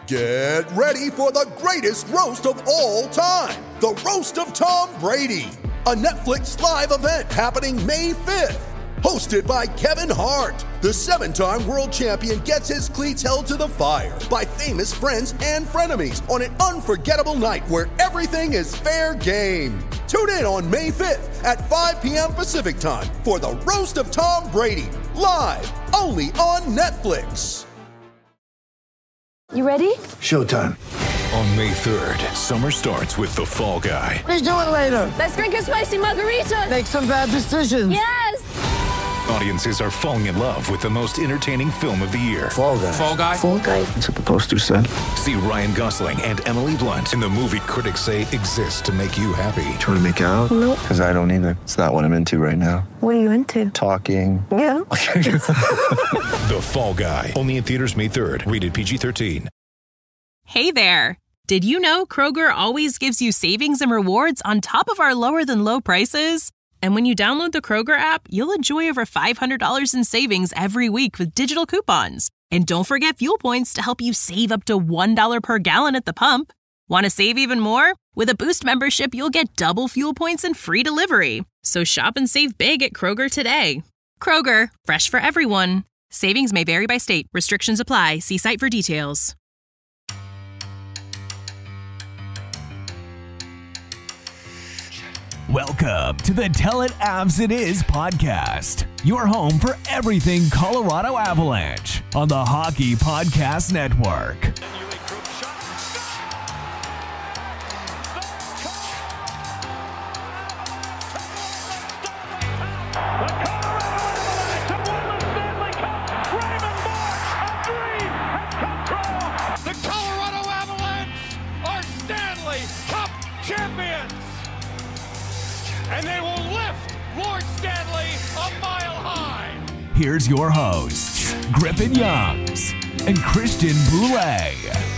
Get ready for the greatest roast of all time, the Roast of Tom Brady, a Netflix live event happening May 5th. Hosted by Kevin Hart, the 7-time world champion gets his cleats held to the fire by famous friends and frenemies on an unforgettable night where everything is fair game. Tune in on May 5th at 5 p.m. Pacific time for the Roast of Tom Brady, live only on Netflix. You ready? Showtime. On May 3rd, summer starts with The Fall Guy. What are you doing later? Let's drink a spicy margarita. Make some bad decisions. Yes! Audiences are falling in love with the most entertaining film of the year. Fall Guy. Fall Guy? Fall guy. That's what the poster said. See Ryan Gosling and Emily Blunt in the movie critics say exists to make you happy. Trying to make it out? Nope. Because I don't either. It's not what I'm into right now. What are you into? Talking. Yeah. The Fall Guy. Only in theaters May 3rd. Rated PG-13. Hey there. Did you know Kroger always gives you savings and rewards on top of our lower than low prices? And when you download the Kroger app, you'll enjoy over $500 in savings every week with digital coupons. And don't forget fuel points to help you save up to $1 per gallon at the pump. Want to save even more? With a Boost membership, you'll get double fuel points and free delivery. So shop and save big at Kroger today. Kroger, fresh for everyone. Savings may vary by state. Restrictions apply. See site for details. Welcome to the Tell It Avs It Is podcast, your home for everything Colorado Avalanche on the Hockey Podcast Network. The Colorado Avalanche are Stanley Cup champions! And they will lift Lord Stanley a mile high. Here's your hosts, Griffin Youngs and Christian Boulay.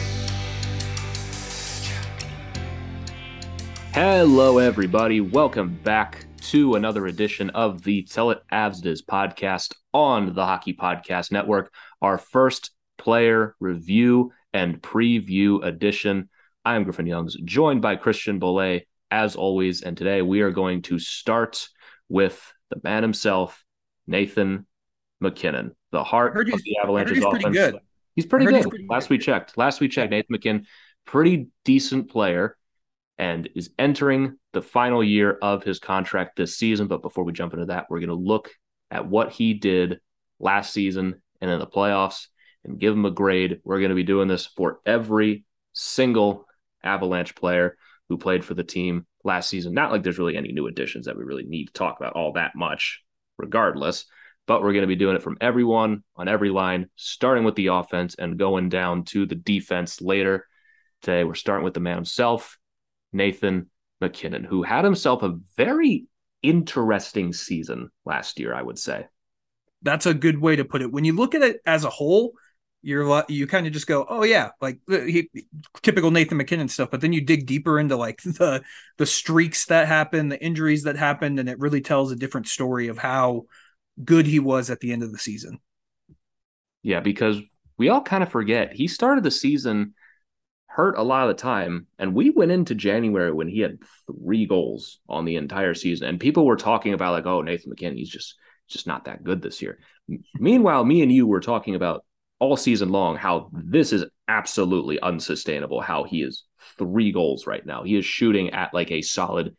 Hello, everybody. Welcome back to another edition of the Tell It Avs It Is podcast on the Hockey Podcast Network, our first player review and preview edition. I am Griffin Youngs, joined by Christian Boulay, as always, and today we are going to start with the man himself, Nathan MacKinnon, the heart of the Avalanche's offense. Pretty good. He's pretty good. Last we checked, Nathan MacKinnon, pretty decent player, and is entering the final year of his contract this season. But before we jump into that, we're going to look at what he did last season and in the playoffs and give him a grade. We're going to be doing this for every single Avalanche player who played for the team last season. Not like there's really any new additions that we really need to talk about all that much regardless, but we're going to be doing it from everyone on every line, starting with the offense and going down to the defense later. Today, we're starting with the man himself, Nathan MacKinnon, who had himself a very interesting season last year, I would say. That's a good way to put it. When you look at it as a whole, you kind of just go, oh yeah, like typical Nathan MacKinnon stuff. But then you dig deeper into like the streaks that happened, the injuries that happened, and it really tells a different story of how good he was at the end of the season. Yeah, because we all kind of forget he started the season hurt a lot of the time, and we went into January when he had 3 goals on the entire season, and people were talking about like, oh, Nathan MacKinnon, he's just not that good this year. Meanwhile, me and you were talking about all season long how this is absolutely unsustainable, how he is 3 goals right now. He is shooting at like a solid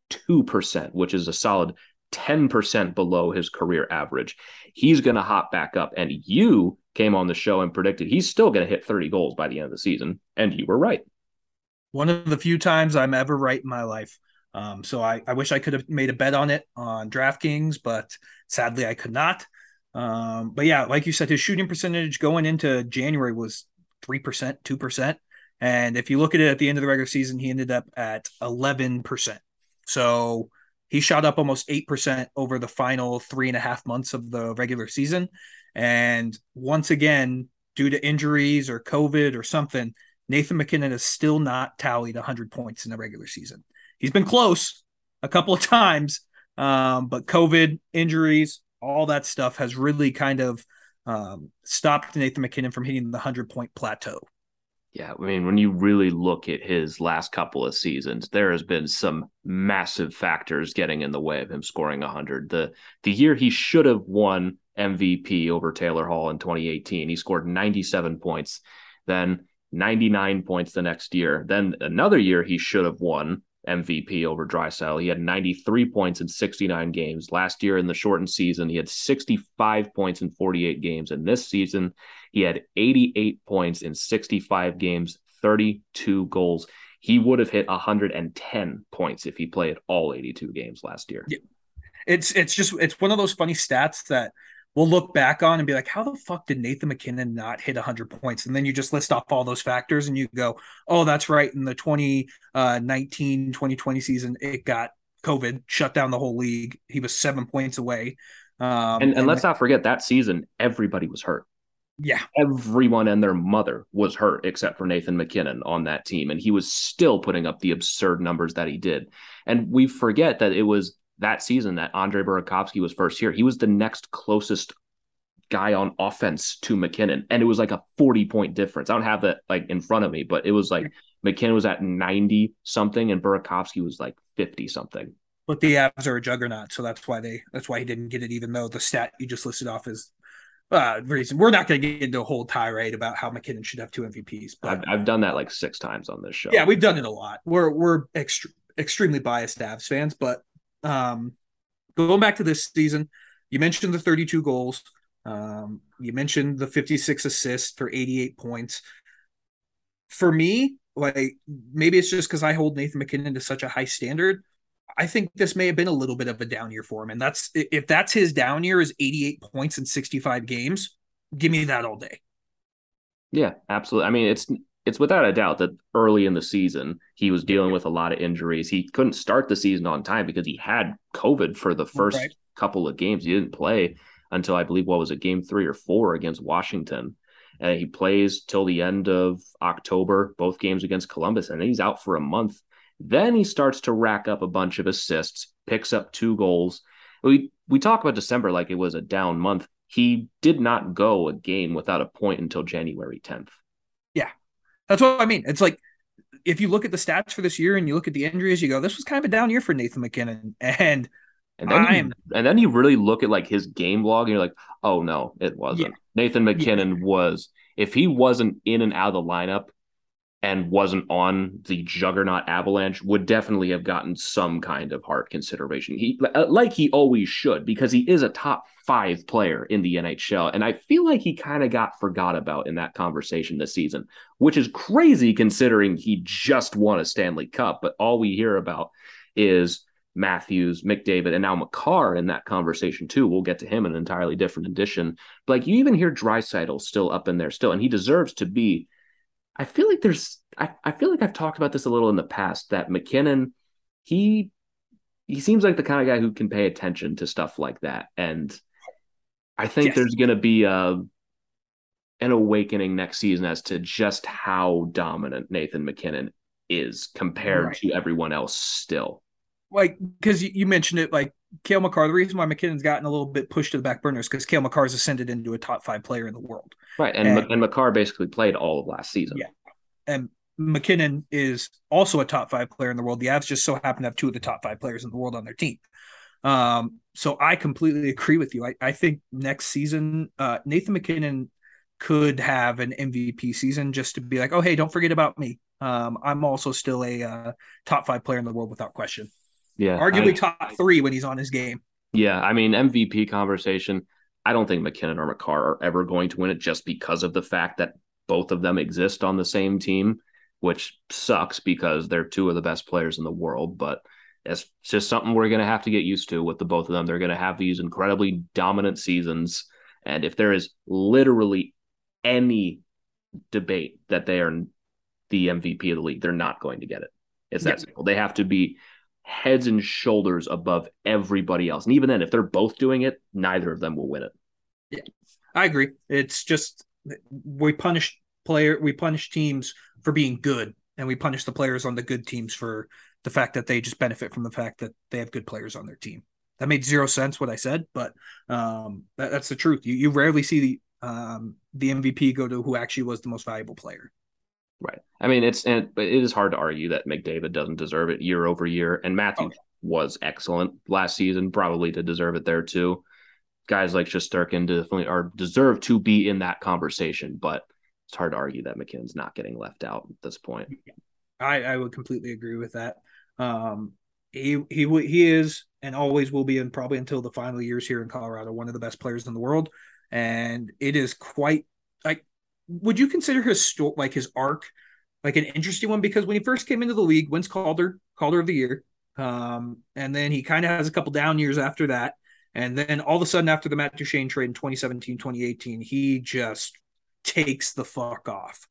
2%, which is a solid 10% below his career average. He's going to hop back up, and you came on the show and predicted he's still going to hit 30 goals by the end of the season, and you were right. One of the few times I'm ever right in my life. So I wish I could have made a bet on it on DraftKings, but sadly I could not. But yeah, like you said, his shooting percentage going into January was 3%, 2%. And if you look at it at the end of the regular season, he ended up at 11%. So he shot up almost 8% over the final 3.5 months of the regular season. And once again, due to injuries or COVID or something, Nathan MacKinnon has still not tallied 100 points in the regular season. He's been close a couple of times, but COVID, injuries, all that stuff has really kind of stopped Nathan MacKinnon from hitting the 100-point plateau. Yeah, I mean, when you really look at his last couple of seasons, there has been some massive factors getting in the way of him scoring 100. The year he should have won MVP over Taylor Hall in 2018, he scored 97 points, then 99 points the next year. Then another year he should have won MVP over Draisaitl. He had 93 points in 69 games. Last year in the shortened season, he had 65 points in 48 games. And this season, he had 88 points in 65 games, 32 goals. He would have hit 110 points if he played all 82 games last year. Yeah. It's one of those funny stats that we'll look back on and be like, how the fuck did Nathan MacKinnon not hit 100 points? And then you just list off all those factors and you go, oh, that's right. In the 2019, 2020 season, it got COVID, shut down the whole league. He was 7 points away. And let's not forget that season, everybody was hurt. Yeah. Everyone and their mother was hurt except for Nathan MacKinnon on that team. And he was still putting up the absurd numbers that he did. And we forget that it was that season that Andre Burakovsky was first here. He was the next closest guy on offense to MacKinnon. And it was like a 40-point difference. I don't have that like in front of me, but it was like MacKinnon was at 90 something and Burakovsky was like 50 something. But the Avs are a juggernaut, so that's why he didn't get it, even though the stat you just listed off is reason. We're not going to get into a whole tirade about how MacKinnon should have 2 MVPs. But I've done that like 6 times on this show. Yeah, we've done it a lot. We're extremely biased Avs fans, but going back to this season, you mentioned the 32 goals. You mentioned the 56 assists for 88 points. For me, like maybe it's just because I hold Nathan MacKinnon to such a high standard. I think this may have been a little bit of a down year for him. And if that's his down year is 88 points in 65 games, give me that all day. Yeah, absolutely. I mean, it's without a doubt that early in the season, he was dealing with a lot of injuries. He couldn't start the season on time because he had COVID for the first couple of games. He didn't play until I believe, game 3 or 4 against Washington. And he plays till the end of October, both games against Columbus, and then he's out for a month. Then he starts to rack up a bunch of assists, picks up 2 goals. We talk about December like it was a down month. He did not go a game without a point until January 10th. Yeah, that's what I mean. It's like, if you look at the stats for this year and you look at the injuries, you go, this was kind of a down year for Nathan MacKinnon. And then you really look at like his game log and you're like, oh no, it wasn't. Yeah. Nathan MacKinnon was, if he wasn't in and out of the lineup and wasn't on the juggernaut Avalanche, would definitely have gotten some kind of heart consideration. He always should, because he is a top 5 player in the NHL. And I feel like he kind of got forgot about in that conversation this season, which is crazy considering he just won a Stanley Cup. But all we hear about is Matthews, McDavid, and now Makar in that conversation too. We'll get to him in an entirely different edition. But like, you even hear Draisaitl still up in there still, and he deserves to be. I feel like I've talked about this a little in the past, that MacKinnon, he seems like the kind of guy who can pay attention to stuff like that. And I think there's going to be an awakening next season as to just how dominant Nathan MacKinnon is compared to everyone else still. Like, because you mentioned it, like Cale Makar, the reason why MacKinnon's gotten a little bit pushed to the back burner is because Cale Makar has ascended into a top 5 player in the world. Right. And Makar basically played all of last season. Yeah. And MacKinnon is also a top 5 player in the world. The Avs just so happen to have 2 of the top 5 players in the world on their team. So I completely agree with you. I think next season, Nathan MacKinnon could have an MVP season just to be like, oh, hey, don't forget about me. I'm also still a top 5 player in the world without question. Yeah, arguably top 3 when he's on his game. Yeah, I mean, MVP conversation, I don't think MacKinnon or Makar are ever going to win it just because of the fact that both of them exist on the same team, which sucks because they're 2 of the best players in the world. But it's just something we're going to have to get used to with the both of them. They're going to have these incredibly dominant seasons. And if there is literally any debate that they are the MVP of the league, they're not going to get it. It's that simple. They have to be heads and shoulders above everybody else. And even then, if they're both doing it, neither of them will win it. Yeah, I agree. It's just we punish teams for being good, and we punish the players on the good teams for the fact that they just benefit from the fact that they have good players on their team. That made 0 sense what I said, but that's the truth. You rarely see the MVP go to who actually was the most valuable player. Right. I mean, but it is hard to argue that McDavid doesn't deserve it year over year. And Matthews was excellent last season, probably to deserve it there too. Guys like Shesterkin definitely deserve to be in that conversation, but it's hard to argue that MacKinnon's not getting left out at this point. I would completely agree with that. He is and always will be, and probably until the final years here in Colorado, one of the best players in the world. And it is quite like, would you consider his arc like an interesting one? Because when he first came into the league, wins Calder of the Year, and then he kind of has a couple down years after that. And then all of a sudden, after the Matt Duchene trade in 2017, 2018, he just takes the fuck off.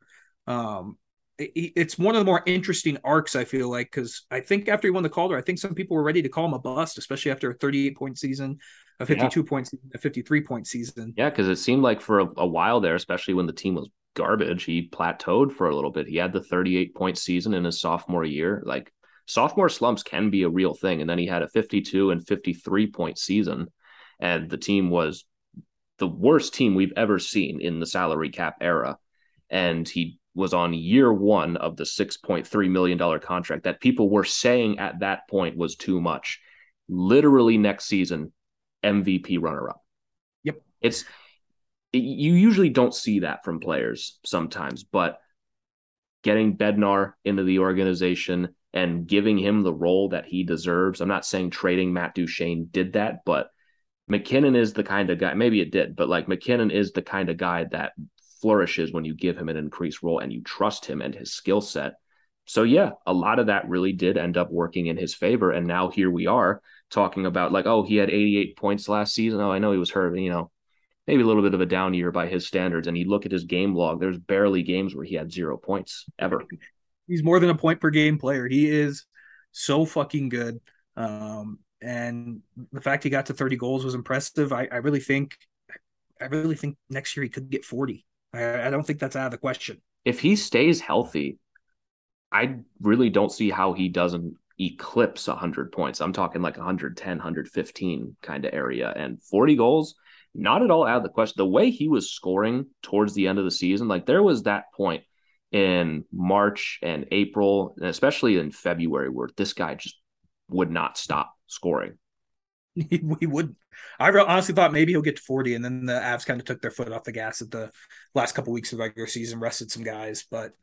It's one of the more interesting arcs, I feel like, because I think after he won the Calder, I think some people were ready to call him a bust, especially after a 38-point season, a 52-point season, a 53-point season. Yeah, because it seemed like for a while there, especially when the team was garbage, he plateaued for a little bit. He had the 38-point season in his sophomore year. Like, sophomore slumps can be a real thing. And then he had a 52 and 53-point season. And the team was the worst team we've ever seen in the salary cap era. And he was on year one of the $6.3 million contract that people were saying at that point was too much. Literally next season, MVP runner-up. Yep. You usually don't see that from players sometimes, but getting Bednar into the organization and giving him the role that he deserves. I'm not saying trading Matt Duchene did that, but MacKinnon is the kind of guy, maybe it did, but like MacKinnon is the kind of guy that flourishes when you give him an increased role and you trust him and his skill set. So yeah, a lot of that really did end up working in his favor. And now here we are talking about like, oh, he had 88 points last season. Oh, I know he was hurt, maybe a little bit of a down year by his standards. And you look at his game log, there's barely games where he had 0 points ever. He's more than a point per game player. He is so fucking good. And the fact he got to 30 goals was impressive. I really think next year he could get 40. I don't think that's out of the question. If he stays healthy, I really don't see how he doesn't eclipse 100 points. I'm talking like 110, 115 kind of area. And 40 goals, not at all out of the question. The way he was scoring towards the end of the season, like there was that point in March and April, and especially in February, where this guy just would not stop scoring. He wouldn't. I honestly thought maybe he'll get to 40, and then the Avs kind of took their foot off the gas at the last couple of weeks of the regular season, rested some guys. But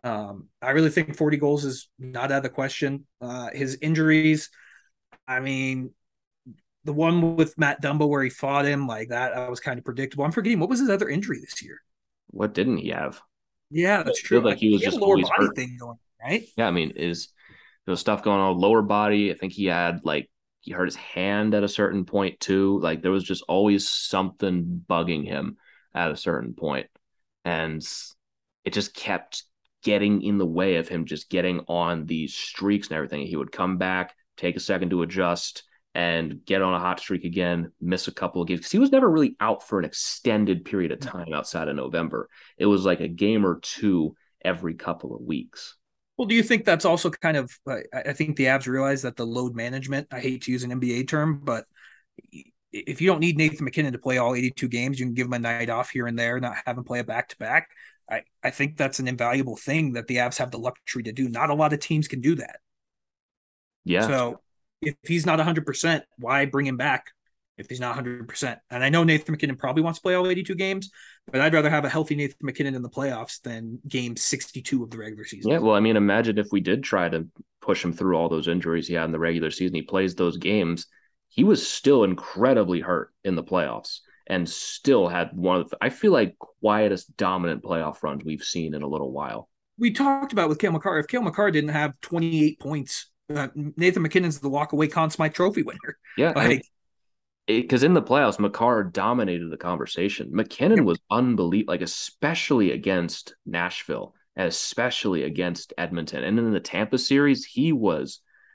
I really think 40 goals is not out of the question. His injuries, I mean, the one with Matt Dumba where he fought him like that, I was kind of predictable. I'm forgetting, what was his other injury this year? What didn't he have? Yeah, that's true. Like he was just a lower always body hurt. thing going, right? Yeah, I mean, there was stuff going on with lower body. I think he hurt his hand at a certain point too. Like there was just always something bugging him at a certain point. And it just kept getting in the way of him just getting on these streaks and everything. He would come back, take a second to adjust, and get on a hot streak again, miss a couple of games. Because he was never really out for an extended period of time outside of November. It was like a game or two every couple of weeks. Well, do you think that's also kind of, I think the Avs realize that the load management, I hate to use an NBA term, but if you don't need Nathan MacKinnon to play all 82 games, you can give him a night off here and there, not have him play a back-to-back. I think that's an invaluable thing that the Avs have the luxury to do. Not a lot of teams can do that. Yeah. So if he's not 100%, why bring him back if he's not 100%? And I know Nathan MacKinnon probably wants to play all 82 games, but I'd rather have a healthy Nathan MacKinnon in the playoffs than game 62 of the regular season. Yeah, well, I mean, imagine if we did try to push him through all those injuries he had in the regular season. He plays those games. He was still incredibly hurt in the playoffs and still had one of the, I feel like, quietest dominant playoff runs we've seen in a little while. We talked about with Cale Makar. If Cale Makar didn't have 28 points, Nathan MacKinnon's the walk-away Conn Smythe Trophy winner. Yeah, because in the playoffs, Makar dominated the conversation. MacKinnon was unbelievable, like especially against Nashville and especially against Edmonton. And in the Tampa series, he was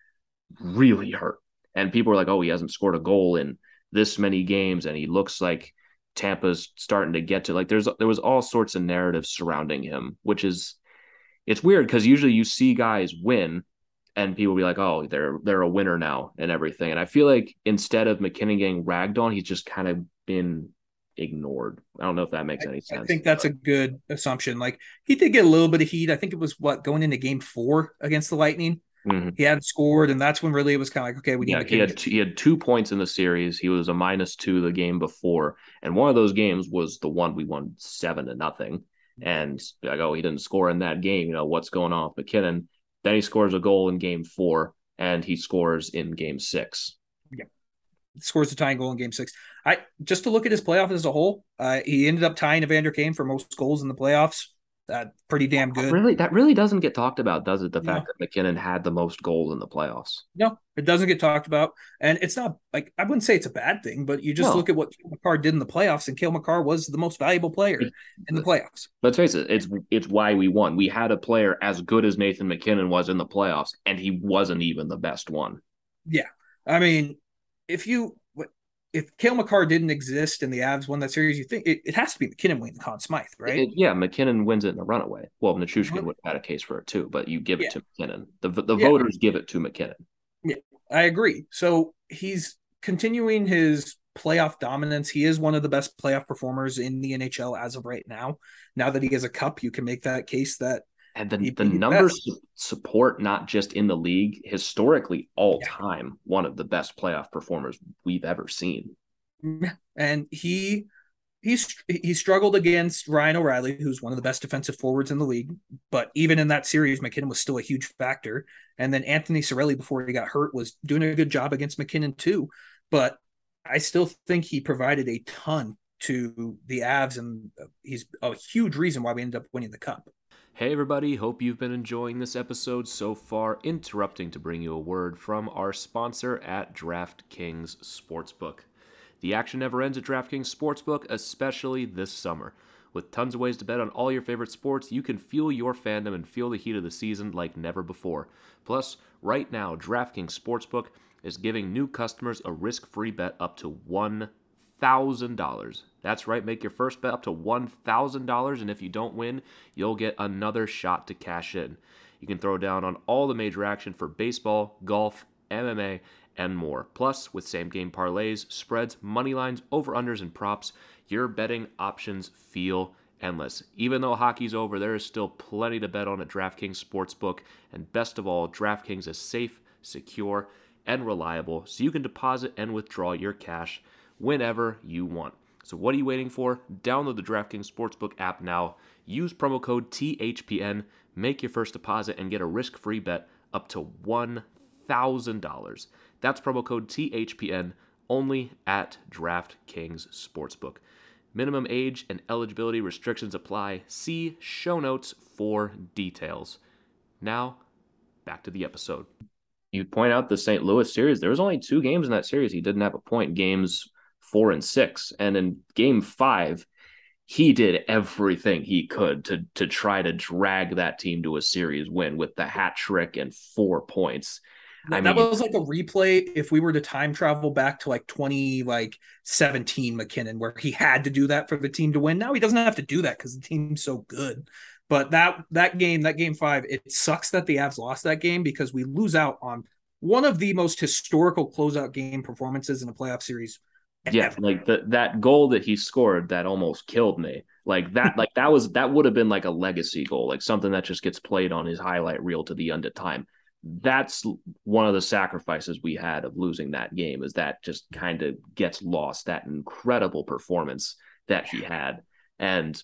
really hurt. And people were like, oh, he hasn't scored a goal in this many games, and he looks like Tampa's starting to get to, like, there was all sorts of narratives surrounding him, which is, it's weird because usually you see guys win and people be like, oh, they're a winner now and everything. And I feel like instead of MacKinnon getting ragged on, he's just kind of been ignored. I don't know if that makes any sense. I think that's a good assumption. Like, he did get a little bit of heat. I think it was going into game 4 against the Lightning. Mm-hmm. He hadn't scored, and that's when really it was kind of like, okay, we need to. He had 2 points in the series. He was a -2 the game before, and one of those games was the one we won 7-0. And like, oh, he didn't score in that game. What's going on with MacKinnon? Then he scores a goal in game 4, and he scores in game 6. Yeah, scores the tying goal in game 6. Just to look at his playoff as a whole, he ended up tying Evander Kane for most goals in the playoffs. Pretty damn good. That really doesn't get talked about, does it? The fact that MacKinnon had the most goals in the playoffs. No, it doesn't get talked about. And it's not like, I wouldn't say it's a bad thing, but you just look at what Cale Makar did in the playoffs, and Cale Makar was the most valuable player in the playoffs. Let's face it, it's why we won. We had a player as good as Nathan MacKinnon was in the playoffs, and he wasn't even the best one. Yeah. I mean, if Cale Makar didn't exist and the Avs won that series, you think it has to be MacKinnon winning Conn Smythe, right? MacKinnon wins it in a runaway. Well, Nichushkin would have had a case for it too, but you give it to MacKinnon. The voters give it to MacKinnon. Yeah, I agree. So he's continuing his playoff dominance. He is one of the best playoff performers in the NHL as of right now. Now that he has a cup, you can make that case that. And the numbers support not just in the league, historically all time, one of the best playoff performers we've ever seen. And he struggled against Ryan O'Reilly, who's one of the best defensive forwards in the league. But even in that series, MacKinnon was still a huge factor. And then Anthony Cirelli, before he got hurt, was doing a good job against MacKinnon too. But I still think he provided a ton to the Avs, and he's a huge reason why we ended up winning the cup. Hey everybody, hope you've been enjoying this episode so far. Interrupting to bring you a word from our sponsor at DraftKings Sportsbook. The action never ends at DraftKings Sportsbook, especially this summer. With tons of ways to bet on all your favorite sports, you can fuel your fandom and feel the heat of the season like never before. Plus, right now, DraftKings Sportsbook is giving new customers a risk-free bet up to $1,000. That's right, make your first bet up to $1,000, and if you don't win, you'll get another shot to cash in. You can throw down on all the major action for baseball, golf, MMA, and more. Plus, with same-game parlays, spreads, money lines, over-unders, and props, your betting options feel endless. Even though hockey's over, there is still plenty to bet on at DraftKings Sportsbook, and best of all, DraftKings is safe, secure, and reliable, so you can deposit and withdraw your cash whenever you want. So what are you waiting for? Download the DraftKings Sportsbook app now. Use promo code THPN, make your first deposit, and get a risk-free bet up to $1,000. That's promo code THPN only at DraftKings Sportsbook. Minimum age and eligibility restrictions apply. See show notes for details. Now, back to the episode. You point out the St. Louis series. There was only 2 games in that series he didn't have a point, games 4 and 6. And in game 5, he did everything he could to try to drag that team to a series win with the hat trick and 4 points. That was like a replay if we were to time travel back to like 2017 MacKinnon, where he had to do that for the team to win. Now he doesn't have to do that because the team's so good. But that game 5, it sucks that the Avs lost that game because we lose out on one of the most historical closeout game performances in a playoff series. Yeah, like that goal that he scored that almost killed me. That would have been like a legacy goal, like something that just gets played on his highlight reel to the end of time. That's one of the sacrifices we had of losing that game, is that just kind of gets lost, that incredible performance that he had. And,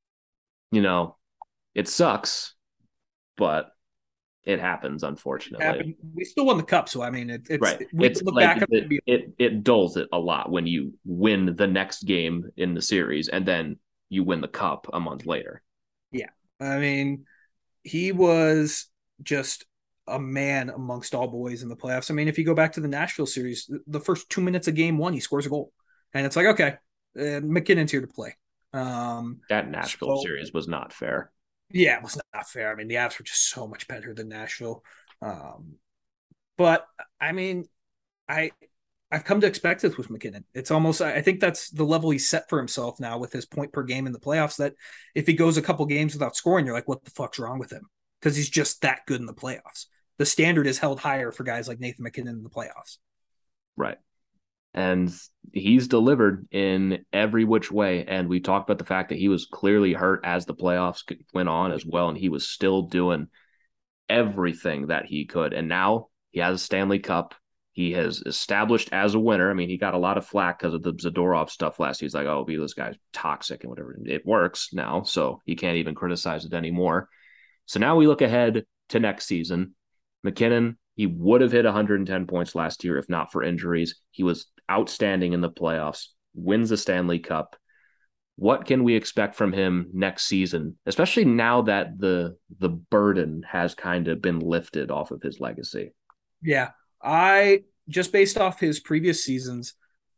it sucks, but it happens, unfortunately. We still won the cup, so I mean, it's right. It dulls it a lot when you win the next game in the series and then you win the cup a month later. Yeah, I mean, he was just a man amongst all boys in the playoffs. I mean, if you go back to the Nashville series, the first 2 minutes of game 1, he scores a goal, and it's like, okay, MacKinnon's here to play. That Nashville series was not fair. Yeah, it was not fair. I mean, the Avs were just so much better than Nashville. But I mean, I've come to expect this with MacKinnon. It's almost, I think that's the level he's set for himself now with his point per game in the playoffs, that if he goes a couple games without scoring, you're like, what the fuck's wrong with him? Because he's just that good in the playoffs. The standard is held higher for guys like Nathan MacKinnon in the playoffs. Right. And he's delivered in every which way. And we talked about the fact that he was clearly hurt as the playoffs went on as well. And he was still doing everything that he could. And now he has a Stanley Cup. He has established as a winner. I mean, he got a lot of flack because of the Zadorov stuff last year. He's like, oh, this guy's toxic and whatever. It works now, so he can't even criticize it anymore. So now we look ahead to next season. MacKinnon, he would have hit 110 points last year if not for injuries. He was outstanding in the playoffs, wins the Stanley Cup. What can we expect from him next season, especially now that the burden has kind of been lifted off of his legacy? Yeah, I just based off his previous seasons,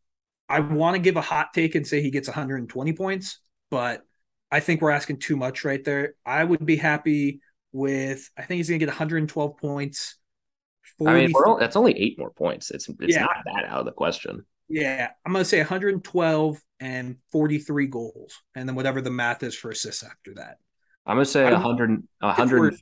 I want to give a hot take and say he gets 120 points, but I think we're asking too much right there. I would be happy with, I think he's going to get 112 points. 40, I mean, that's only 8 more points. It's not that out of the question. Yeah, I'm going to say 112 and 43 goals, and then whatever the math is for assists after that. I'm going to say 100.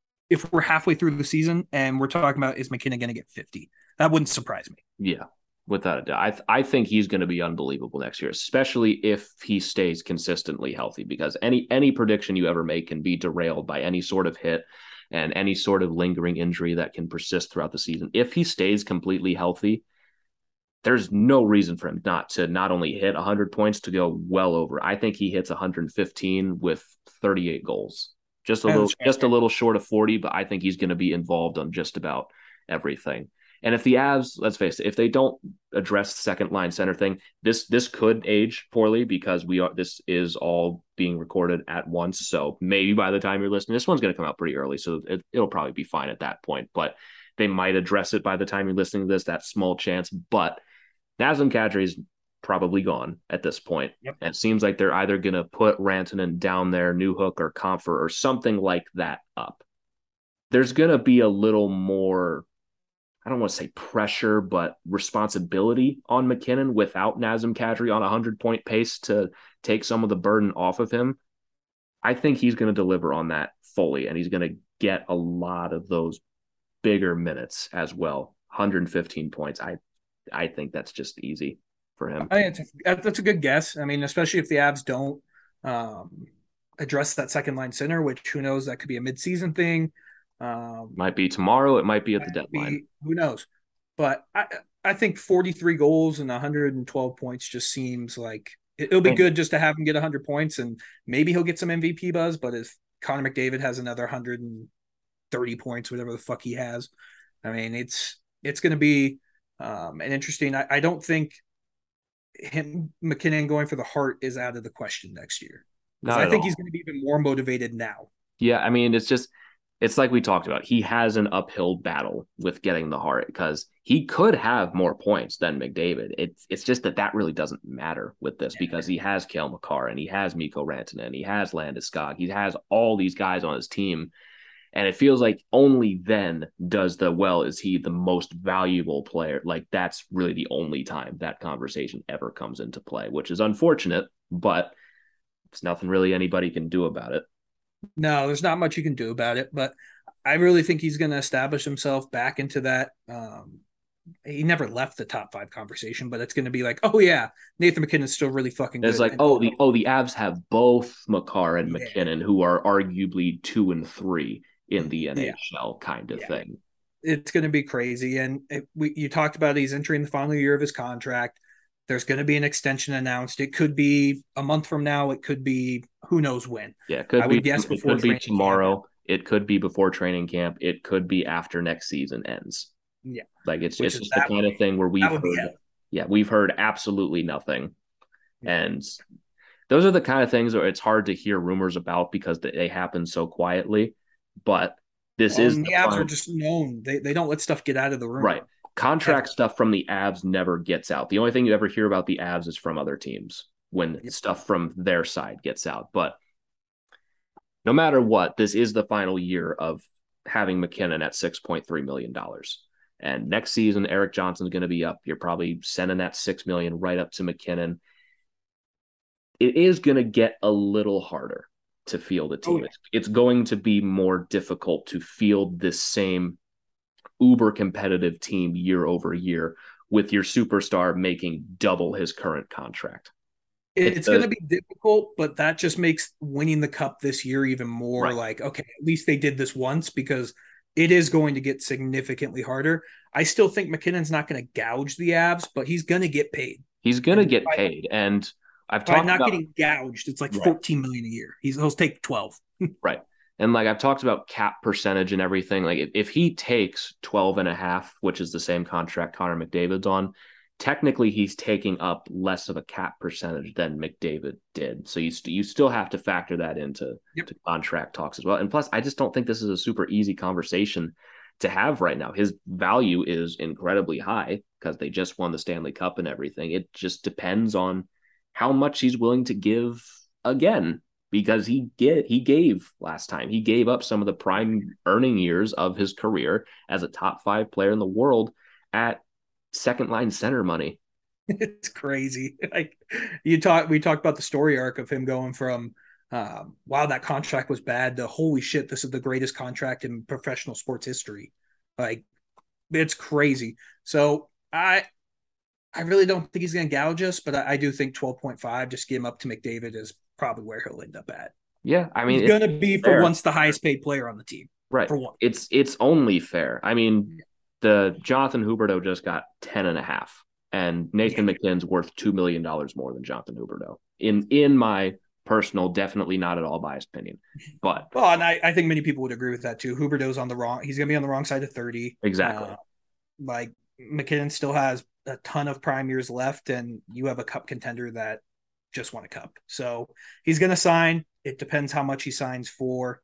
If we're halfway through the season and we're talking about is MacKinnon going to get 50, that wouldn't surprise me. Yeah, without a doubt. I think he's going to be unbelievable next year, especially if he stays consistently healthy, because any prediction you ever make can be derailed by any sort of hit and any sort of lingering injury that can persist throughout the season. If he stays completely healthy, there's no reason for him not to not only hit 100 points, to go well over. I think he hits 115 with 38 goals. Just a little short of 40, but I think he's going to be involved on just about everything. And if the Avs, let's face it, if they don't address the second line center thing, this could age poorly, because this is all being recorded at once. So maybe by the time you're listening, this one's going to come out pretty early, so it'll probably be fine at that point. But they might address it by the time you're listening to this. That small chance. But Nazem Kadri's probably gone at this point. Yep. And it seems like they're either going to put Rantanen down there, Newhook or Comfer or something like that up. There's going to be a little more, I don't want to say pressure, but responsibility on MacKinnon without Nazem Kadri on a 100-point pace to take some of the burden off of him. I think he's going to deliver on that fully, and he's going to get a lot of those bigger minutes as well. 115 points. I think that's just easy for him. That's a good guess. I mean, especially if the Avs don't address that second line center, which who knows, that could be a midseason thing. Might be tomorrow. It might be at the deadline. Who knows? But I think 43 goals and 112 points just seems like it'll be good just to have him get 100 points, and maybe he'll get some MVP buzz. But if Connor McDavid has another 130 points, whatever the fuck he has, I mean, it's going to be an interesting. I don't think MacKinnon going for the Hart is out of the question next year. I think he's going to be even more motivated now. Yeah, I mean, it's like we talked about. He has an uphill battle with getting the Hart, because he could have more points than McDavid. It's just that really doesn't matter with this, because he has Cale Makar and he has Mikko Rantanen, he has Landeskog, he has all these guys on his team. And it feels like only then is he the most valuable player? Like, that's really the only time that conversation ever comes into play, which is unfortunate, but it's nothing really anybody can do about it. No, there's not much you can do about it, but I really think he's going to establish himself back into that. He never left the top 5 conversation, but it's going to be like, oh yeah, Nathan MacKinnon's still really fucking good. It's like, the Avs have both Makar and MacKinnon, who are arguably 2 and 3 in the NHL kind of thing. It's going to be crazy. And you talked about he's entering the final year of his contract. There's going to be an extension announced. It could be a month from now. It could be who knows when. Yeah, it could be tomorrow. It could be before training camp. It could be after next season ends. Yeah. Like, it's just the kind of thing where we've heard absolutely nothing. Yeah. And those are the kind of things where it's hard to hear rumors about, because they happen so quietly. But the Avs are just known. They don't let stuff get out of the room. Right. Contract stuff from the Avs never gets out. The only thing you ever hear about the Avs is from other teams, when stuff from their side gets out. But no matter what, this is the final year of having MacKinnon at $6.3 million. And next season, Erik Johnson's going to be up. You're probably sending that $6 million right up to MacKinnon. It is going to get a little harder to field a team. It's going to be more difficult to field this same uber competitive team year over year with your superstar making double his current contract. It's going to be difficult, but that just makes winning the cup this year even more Right. like, okay, at least they did this once, because it is going to get significantly harder. I still think McKinnon's not going to gouge the Avs, but he's going to get paid. He's going to get paid. And I've talked not about getting gouged. It's like Right. 14 million a year. He'll take 12. Right. And like I've talked about cap percentage and everything. Like if he takes 12.5, which is the same contract Connor McDavid's on, technically he's taking up less of a cap percentage than McDavid did. So you still have to factor that into to contract talks as well. And plus, I just don't think this is a super easy conversation to have right now. His value is incredibly high because they just won the Stanley Cup and everything. It just depends on how much he's willing to give again, because he gave last time. He gave up some of the prime earning years of his career as a top 5 player in the world at second line center money. It's crazy. Like we talked about the story arc of him going from wow, that contract was bad, to holy shit, this is the greatest contract in professional sports history. Like, it's crazy. So I really don't think he's going to gouge us, but I do think 12.5, just give him up to McDavid, is probably where he'll end up at. Yeah, I mean, he's going to be for once the highest paid player on the team. Right. For one. It's only fair. I mean, the Jonathan Huberdeau just got 10.5, and Nathan McKinnon's worth $2 million more than Jonathan Huberdeau. In my personal, definitely not at all biased opinion. But well, and I think many people would agree with that too. Huberdeau's he's going to be on the wrong side of 30. Exactly. Like McKinnon still has a ton of prime years left, and you have a cup contender that just won a cup. So he's going to sign. It depends how much he signs for.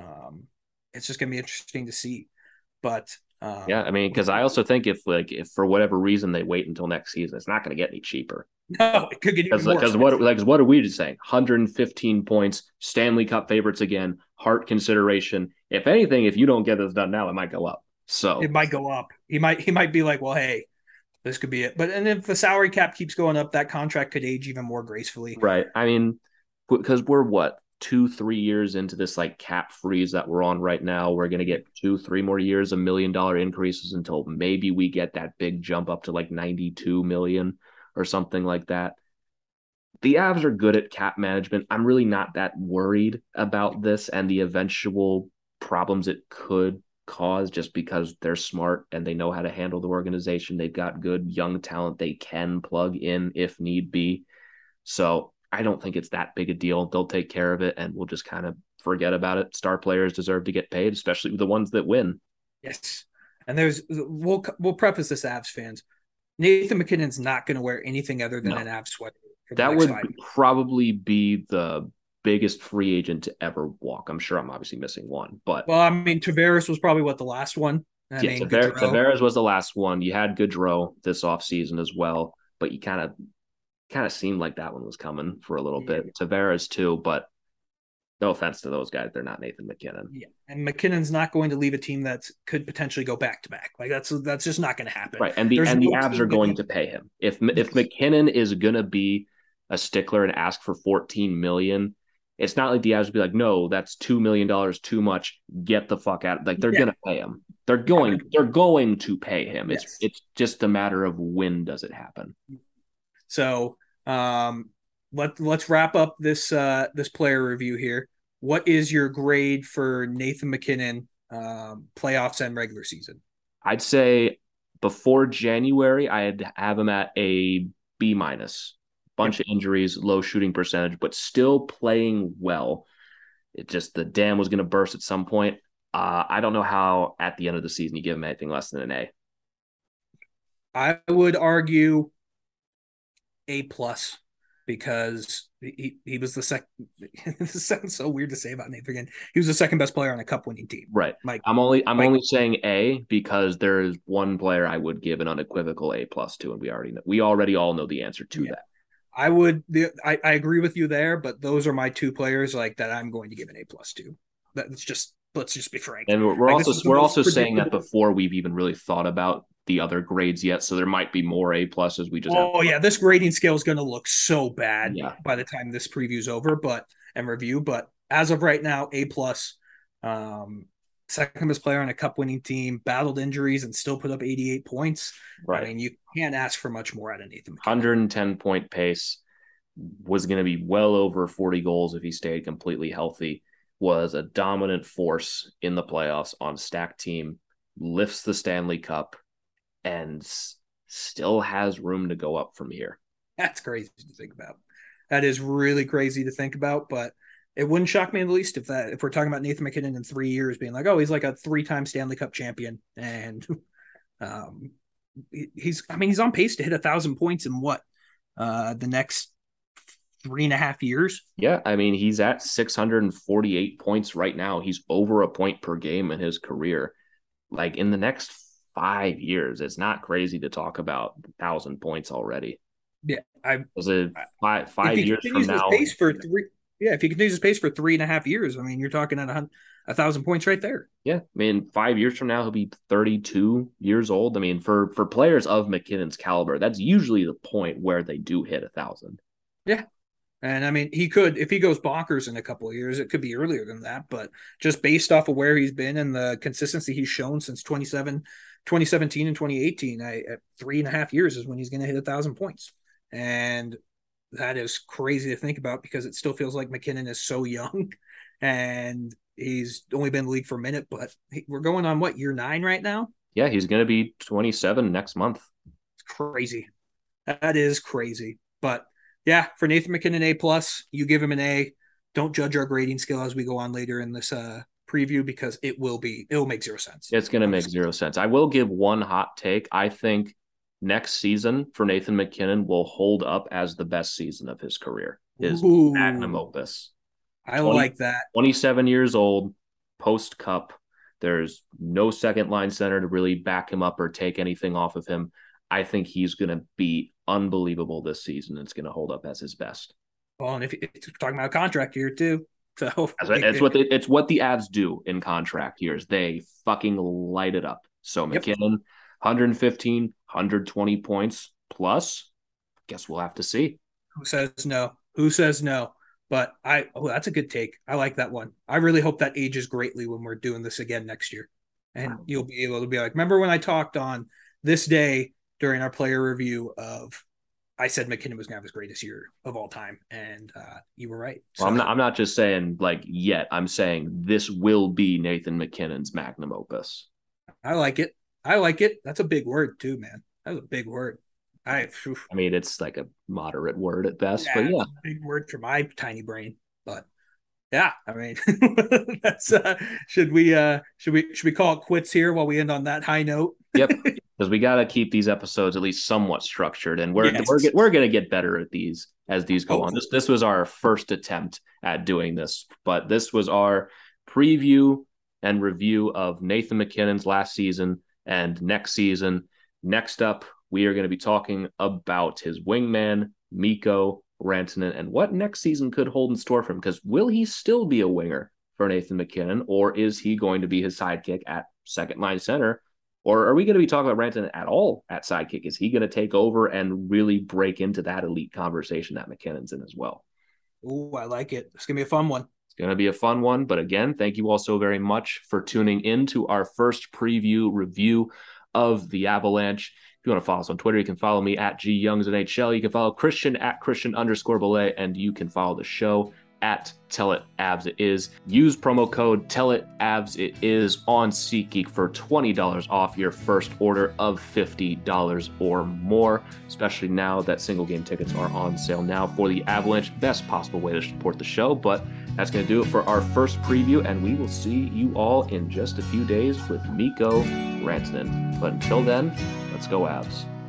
It's just going to be interesting to see. But yeah, I mean, because I also think if for whatever reason they wait until next season, it's not going to get any cheaper. No, it could get even more. Because what are we just saying? 115 points, Stanley Cup favorites again, Hart consideration. If anything, if you don't get this done now, it might go up. So it might go up. He might be like, well, hey, this could be it. But and if the salary cap keeps going up, that contract could age even more gracefully. Right. I mean, because we're 2-3 years into this like cap freeze that we're on right now. We're going to get 2-3 more years of $1 million increases until maybe we get that big jump up to like 92 million or something like that. The Avs are good at cap management. I'm really not that worried about this and the eventual problems it could cause, just because they're smart and they know how to handle the organization. They've got good young talent they can plug in if need be. So I don't think it's that big a deal. They'll take care of it, and we'll just kind of forget about it. Star players deserve to get paid, especially the ones that win. Yes. And we'll preface this, Avs fans. Nathan McKinnon's not going to wear anything other than an Avs sweater. That would probably be the biggest free agent to ever walk. I'm sure I'm obviously missing one, but well, I mean, Tavares was probably the last one. Tavares was the last one. You had Gaudreau this offseason as well, but you kind of seemed like that one was coming for a little bit. Tavares too, but no offense to those guys, they're not Nathan McKinnon. Yeah, and McKinnon's not going to leave a team that could potentially go back to back. Like that's just not going to happen. Right, and the Avs are going to pay him. If McKinnon is going to be a stickler and ask for $14 million, it's not like the Avs would be like, no, that's $2 million too much. Get the fuck out. Like they're going to pay him. They're going to pay him. It's just a matter of when does it happen. So let's wrap up this player review here. What is your grade for Nathan McKinnon, playoffs and regular season? I'd say before January, I'd have him at a B-. Bunch of injuries, low shooting percentage, but still playing well. It just, the dam was going to burst at some point. I don't know how at the end of the season you give him anything less than an A. I would argue A+, because he was the second. This sounds so weird to say about Nathan McKinnon. He was the second best player on a cup-winning team. Right. I'm only saying A because there is one player I would give an unequivocal A+ to, and we already all know the answer to that. I agree with you there, but those are my two players like that I'm going to give an A+ to. Let's just be frank. And we're also saying that before we've even really thought about the other grades yet, so there might be more A+. We just this grading scale is going to look so bad by the time this preview's over, but as of right now, A+. second best player on a cup winning team, battled injuries and still put up 88 points. Right. I mean, you can't ask for much more out of Nathan MacKinnon. 110 point pace, was going to be well over 40 goals if he stayed completely healthy, was a dominant force in the playoffs on a stacked team, lifts the Stanley Cup, and still has room to go up from here. That's crazy to think about. That is really crazy to think about, but it wouldn't shock me in the least if we're talking about Nathan MacKinnon in 3 years being like, oh, he's like a 3-time Stanley Cup champion. And he's on pace to hit 1,000 points in the next 3.5 years. Yeah. I mean, he's at 648 points right now. He's over a point per game in his career. Like in the next 5 years, it's not crazy to talk about 1,000 points already. Yeah. Was it five years from now? If he continues his pace for 3.5 years, I mean, you're talking at 1,000 points right there. Yeah. I mean, 5 years from now, he'll be 32 years old. I mean, for players of MacKinnon's caliber, that's usually the point where they do hit 1,000. Yeah. And I mean, he could, if he goes bonkers in a couple of years, it could be earlier than that. But just based off of where he's been and the consistency he's shown since 2017 and 2018, at 3.5 years is when he's going to hit 1,000 points. And that is crazy to think about because it still feels like MacKinnon is so young and he's only been in the league for a minute, but we're going on year 9 right now? Yeah, he's going to be 27 next month. It's crazy. That is crazy. But yeah, for Nathan MacKinnon, A+, you give him an A. Don't judge our grading scale as we go on later in this preview because it will make zero sense. It's going to make zero sense. I will give one hot take. I think next season for Nathan MacKinnon will hold up as the best season of his career. His magnum opus. I like that. 27 years old, post-Cup. There's no second-line center to really back him up or take anything off of him. I think he's going to be unbelievable this season. It's going to hold up as his best. Well, and if you're talking about a contract year too. So it's what the Avs do in contract years. They fucking light it up. So MacKinnon, 115, 120 points plus. Guess we'll have to see. Who says no? But that's a good take. I like that one. I really hope that ages greatly when we're doing this again next year. And you'll be able to be like, remember when I talked on this day during our player review I said MacKinnon was going to have his greatest year of all time. And you were right. So, well, I'm not just saying yet. I'm saying this will be Nathan MacKinnon's magnum opus. I like it. That's a big word too, man. That was a big word. I mean, it's like a moderate word at best, but yeah. It's a big word for my tiny brain. But yeah, I mean, that's should we call it quits here while we end on that high note? Yep, because we got to keep these episodes at least somewhat structured, and we're going to get better at these as these go on. This was our first attempt at doing this, but this was our preview and review of Nathan MacKinnon's last season and next season. Next up, we are going to be talking about his wingman, Mikko Rantanen, and what next season could hold in store for him. Because will he still be a winger for Nathan MacKinnon, or is he going to be his sidekick at second-line center? Or are we going to be talking about Rantanen at all at sidekick? Is he going to take over and really break into that elite conversation that MacKinnon's in as well? Oh, I like it. It's going to be a fun one. It's going to be a fun one. But again, thank you all so very much for tuning in to our first preview review of the Avalanche. If you want to follow us on Twitter, you can follow me at GYoungsNHL. You can follow Christian at Christian_Belay, and you can follow the show at TellItAvsItIs. Use promo code TellItAvsItIs on SeatGeek for $20 off your first order of $50 or more, especially now that single game tickets are on sale now for the Avalanche. Best possible way to support the show, but that's going to do it for our first preview, and we will see you all in just a few days with Mikko Rantanen. But until then, let's go Avs.